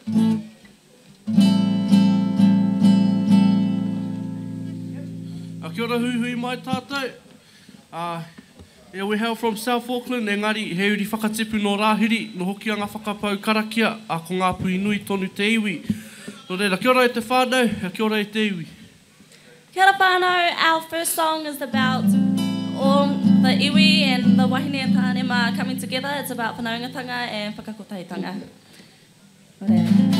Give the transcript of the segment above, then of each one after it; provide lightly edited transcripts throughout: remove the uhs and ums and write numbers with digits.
Kia ora hui mai tātou. Yeah, we hail from South Auckland, engari he uri whakatipu no rāhiri, no hoki anga whakapau karakia, a ko ngā pui nui tonu te iwi. No reira, kia ora e te whānau, kia ora e te iwi. Kia ora whānau, our first song is about all the iwi and the wahine and tānema coming together. It's about whanaungatanga and whakakotaitanga. No reira.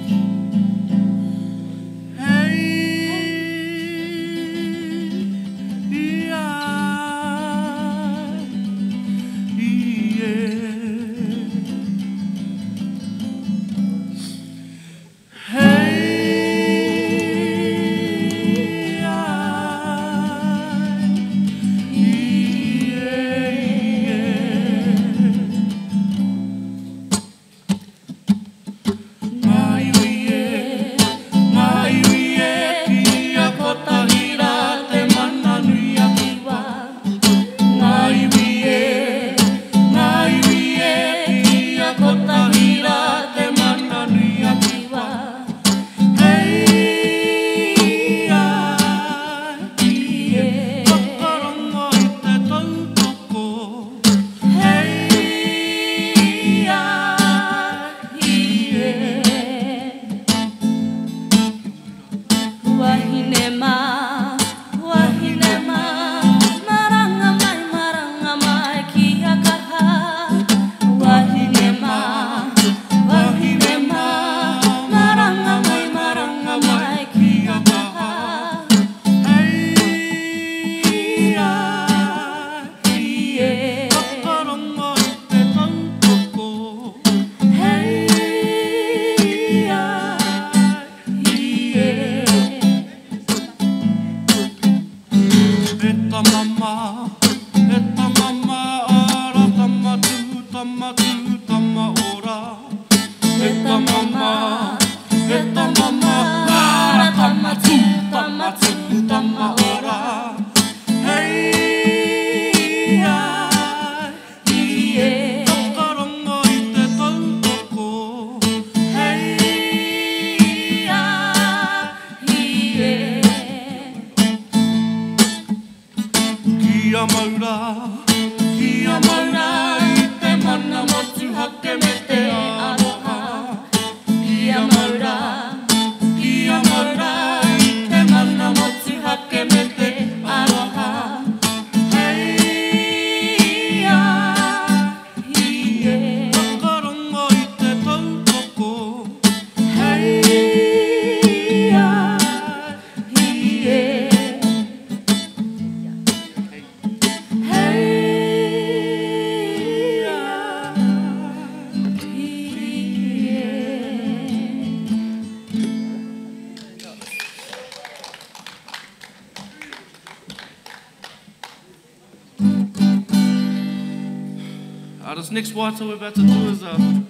This next wāta we're about to do is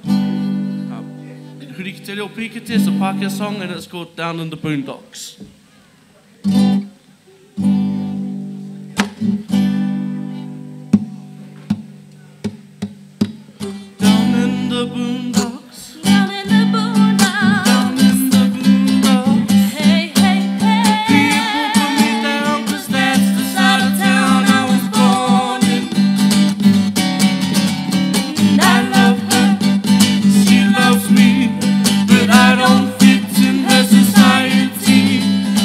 Huri ki te reo Pīkete, it's a Pākehā song and it's called Down in the Boondocks. Down in the boondocks, Down in the boondocks, down in the boondocks. hey, hey, hey. People put me down 'cause that's the side of town I was born in. And I love her. She loves me, but I don't fit in her society.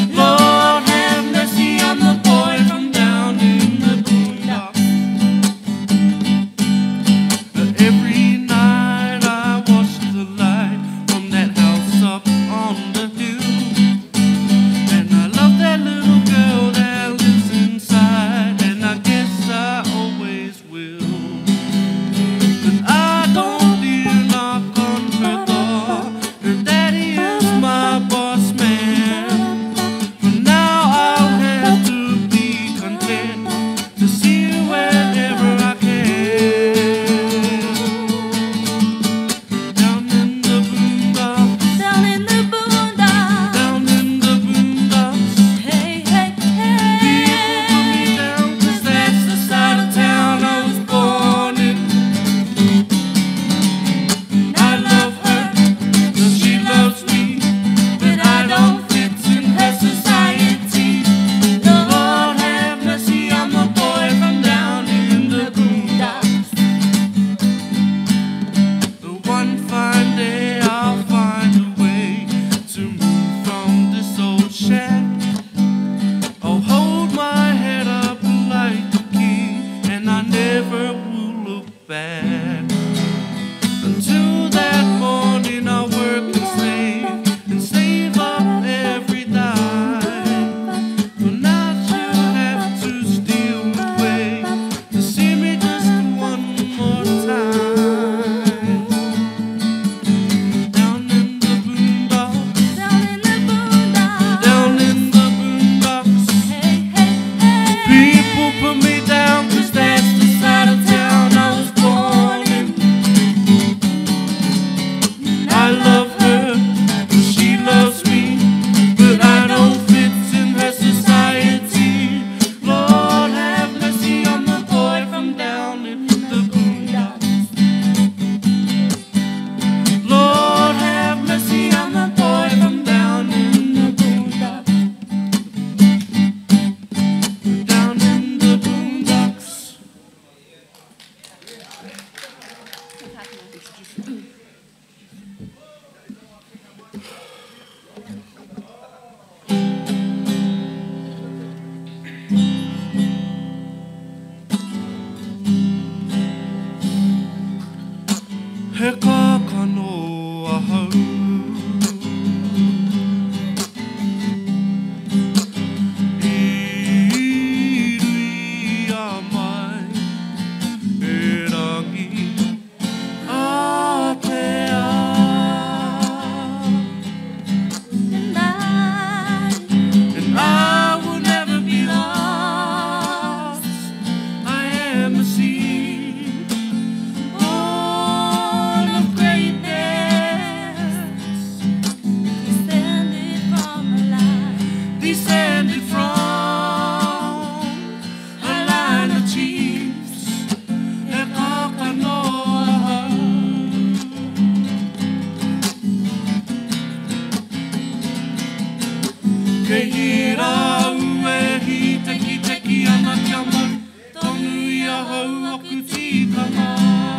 Kei hira ue hi teki teki ana kia mau, tonu ia hau aku tikanga.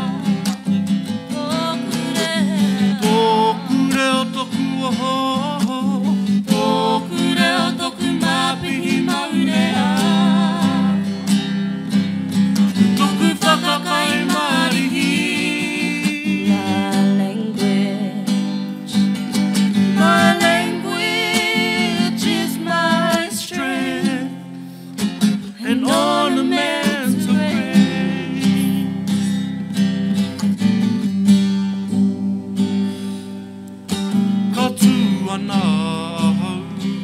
Tōku reo toku oho, tōku reo toku māpihi maurea. Toku whakakai marihi. My language is my strength, an ornament of grace. Ka tū ana hau,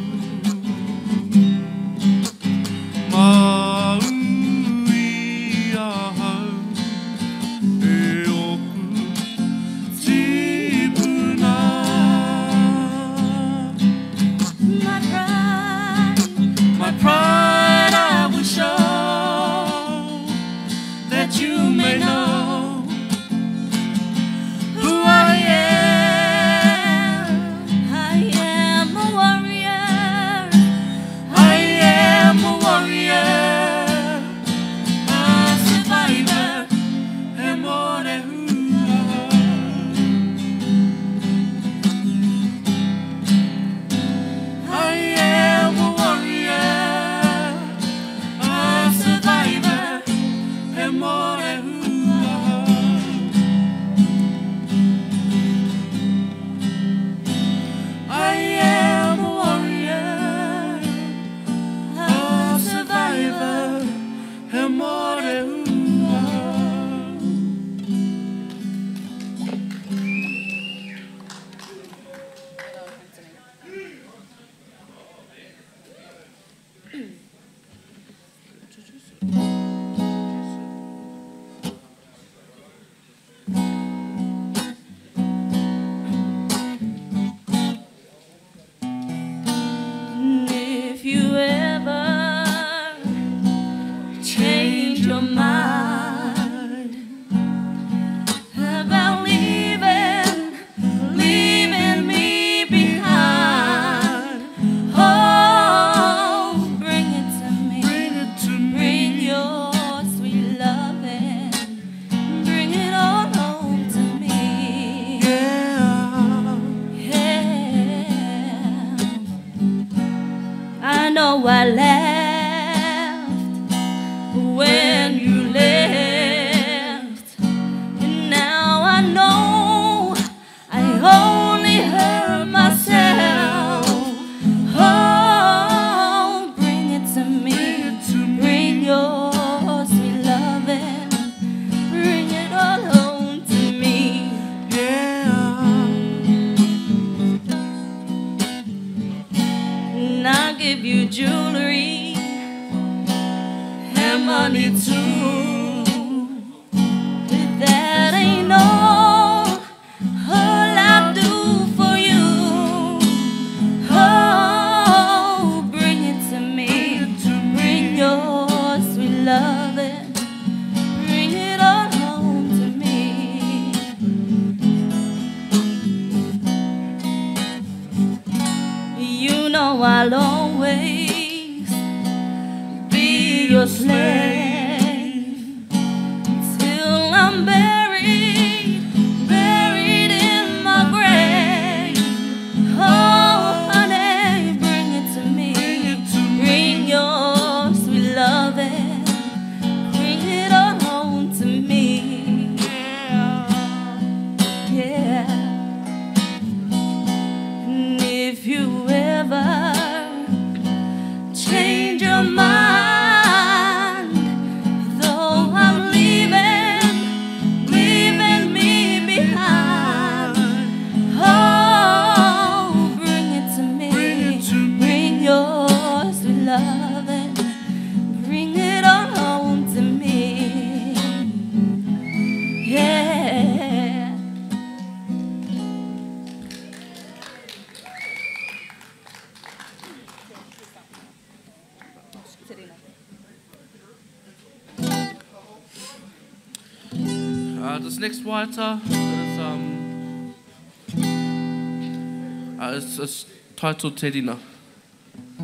maui a hau, e oku tipuna. My pride I will show, that you may know who I am. I am a warrior. I am a warrior, a survivor, e more hua. I am a warrior, a survivor, e more hua. I am a warrior, a survivor, e more hua. If you ever change your mind about leaving me behind, oh, bring it to me. Bring it to Bring me. your sweet love and bring it all home to me. Yeah. Yeah. I know I laughed when you left, and now I know I only hurt myself. Oh, bring it to me. Bring your sweet love and bring it all home to me. And I'll give you jewelry and money too. But that ain't all I'll do for you. Oh, bring it to me. Bring your sweet love and bring it all home to me. You know I'll always be your slave till I'm buried in my grave. Oh, honey, bring it to me. Bring your sweet love and bring it all home to me. Yeah. And if you ever change your mind, though I'm leaving me behind, oh, bring it to me. Bring your sweet love and bring it all home to me. Yeah. This next waiata is it's titled Te Rina.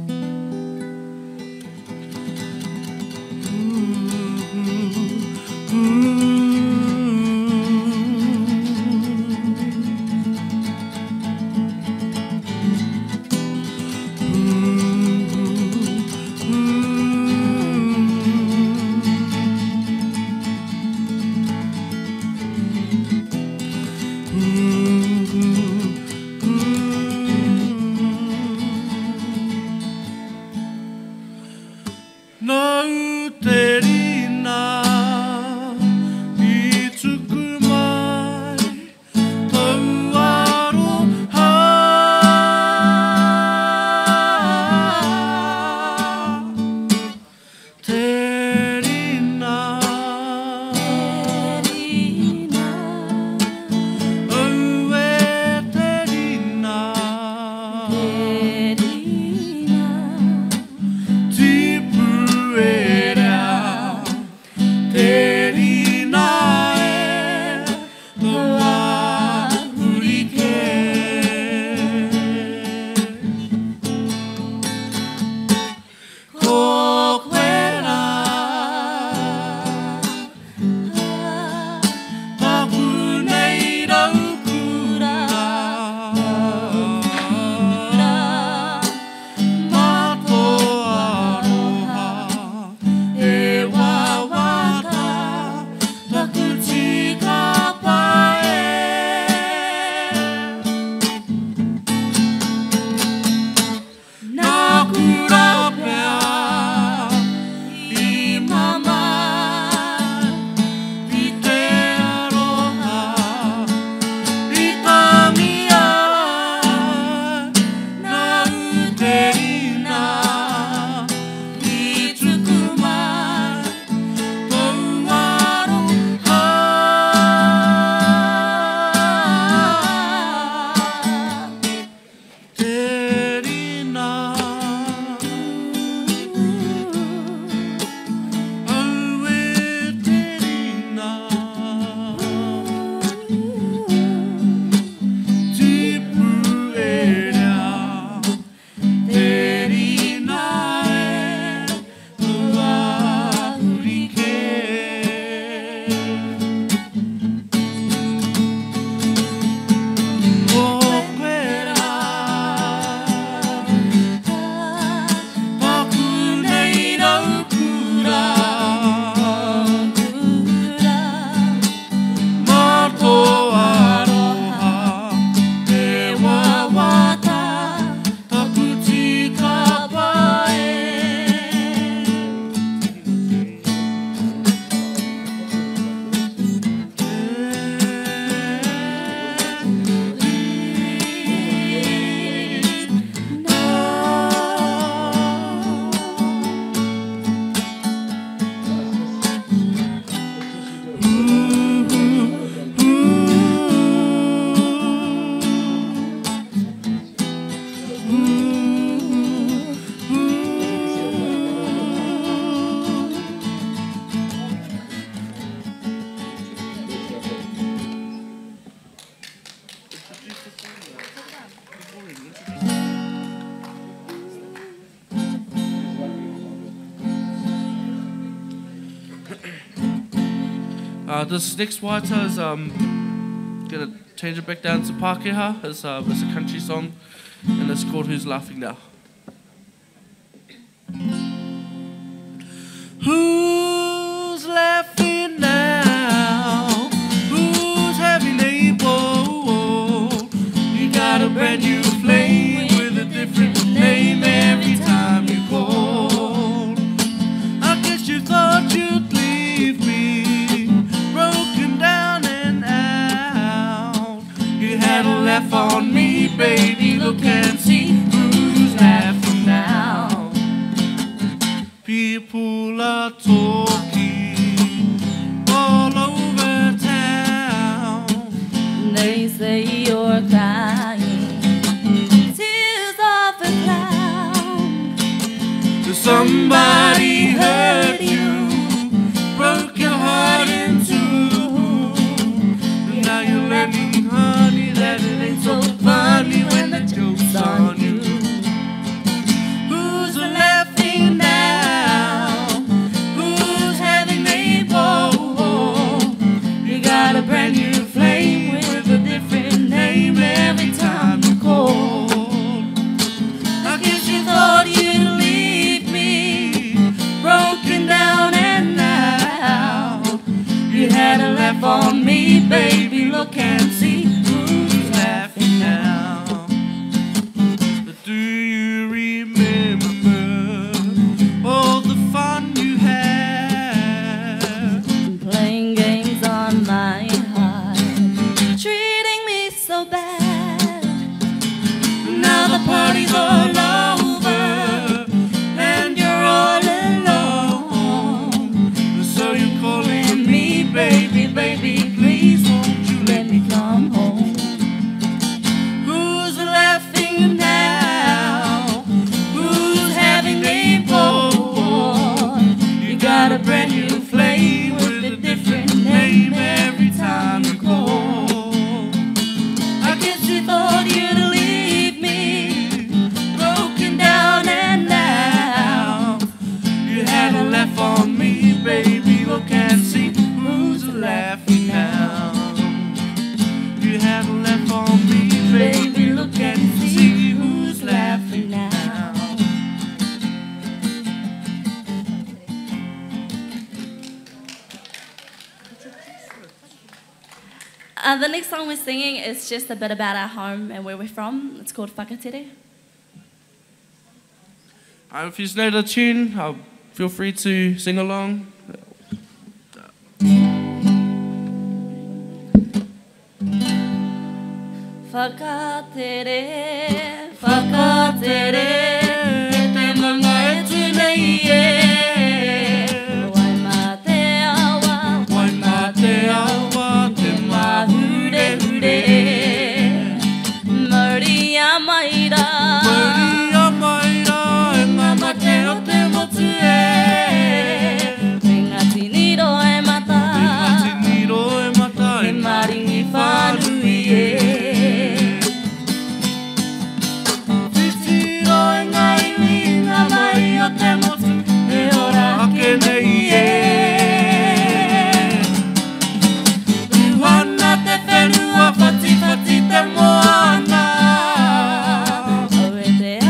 This next waita is gonna change it back down to Pākehā. It's a country song, and it's called Who's Laughing Now. Who's laughing now? Who's having a ball? You got a brand new flame with a different name every time you call. I guess you thought you'd leave me broken down and out. You had a laugh on me, baby, look and see who's laughing now. People are talking all over town. They say you're crying tears of a clown. Somebody hurt you, broke your heart in two. And now you're learning, honey, that it ain't so funny when the joke's on you. Who's laughing now? Who's having a ball? You got a brand new flame with a different name every time you call. I guess you thought you'd leave me broken down and out. You had a laugh on me, baby, look and see who's laughing now. But do you remember all the fun you had? Playing games on my heart, treating me so bad. Now the party's all over and you're all alone. So you're calling me, baby, baby, please won't you let me come home? Who's laughing now? Who's having a ball? You got a brand new flame with a different name every time you call. I guess you thought you'd leave me broken down and out. You had a laugh on me, baby, look and see who's laughing now. You had a laugh on me, baby, look and see who's laughing now. The next song we're singing is just a bit about our home and where we're from. It's called Whakatere. If you know the tune, feel free to sing along. Whakatere, whakatere, te manga e tunei e. Wai mā te awa, Wai mā te awa, te mahure hure. Mauri a maira, Mauri a maira, e ngā mate o te motu e. me ngati niro e mata, E ngati niro e mata, e maringi whānui e. Titiro e ngā iwi, ngā mai o te motu, e ora ake nei e. Uana te whenua, whati whati te moana. O e te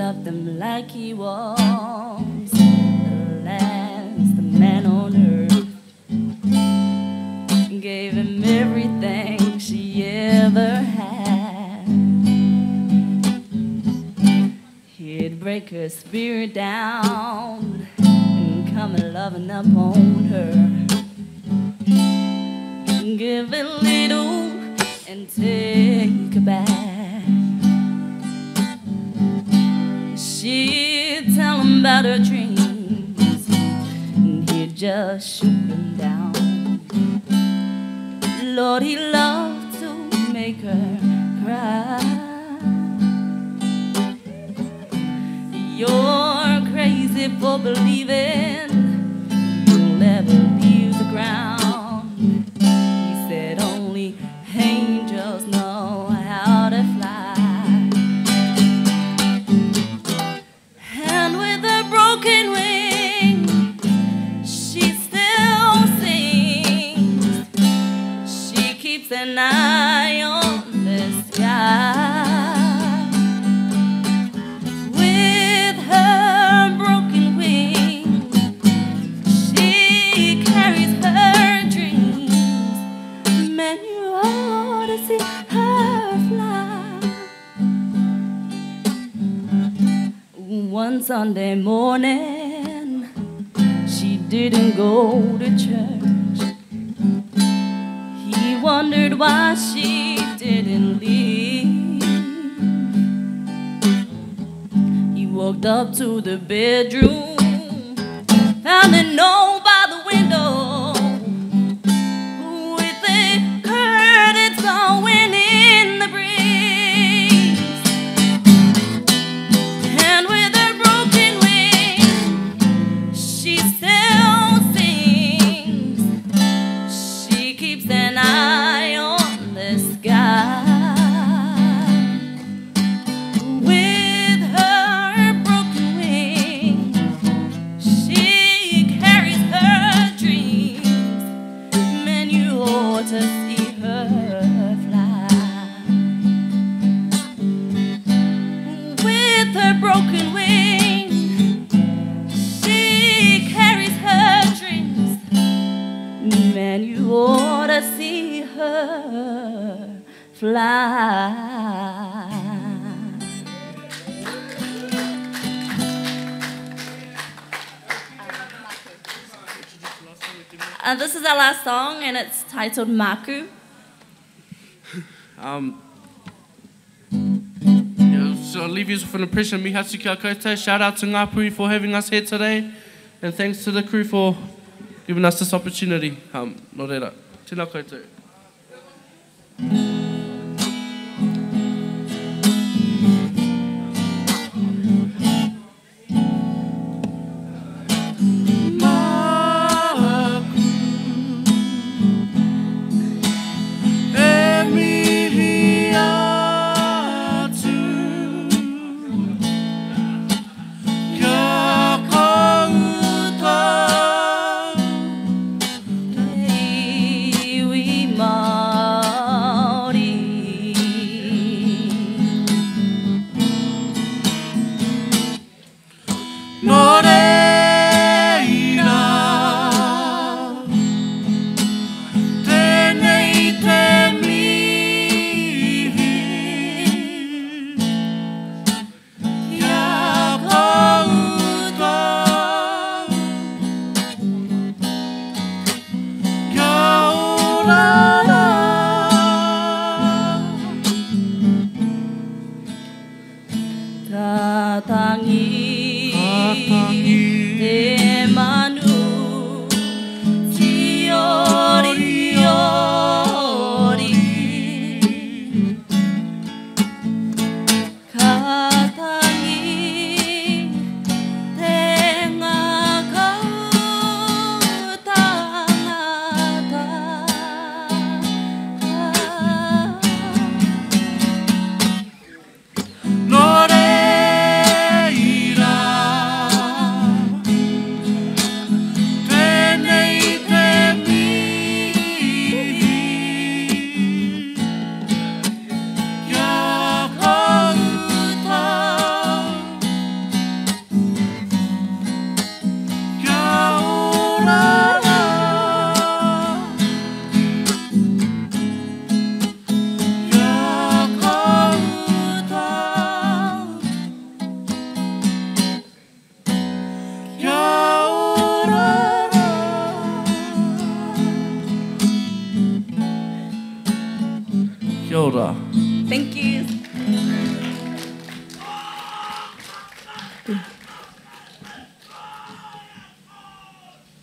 loved him like he was the last man on earth. Gave him everything she ever had. He'd break her spirit down and come loving up on her. Give a little and take it back. She'd tell him about her dreams and he'd just shoot them down. Lord, he loved to make her cry. You're crazy for believing you'll ever leave the ground. He said only angels know how to fly. And with her broken wing, she still sings. She keeps an eye on the sky. With her broken wing, she carries her dreams. Man, you ought to see her fly. One Sunday morning, she didn't go to church. He wondered why she didn't leave. He walked up to the bedroom, found a note by the window with the curtains going in the breeze. And with her broken wing, she still sings. She keeps an eye on the sky. With her broken wing, she carries her dreams. Man, you ought to see her fly. With her broken wing, she carries her dreams. Man, you ought to see her fly. This is our last song, and it's titled Maku. So I'll leave you with an impression. Mihatsu kia koutou. Shout out to Ngāpuhi for having us here today. And thanks to the crew for giving us this opportunity. No reira. Tēnā koutou. Kia ora. Thank you.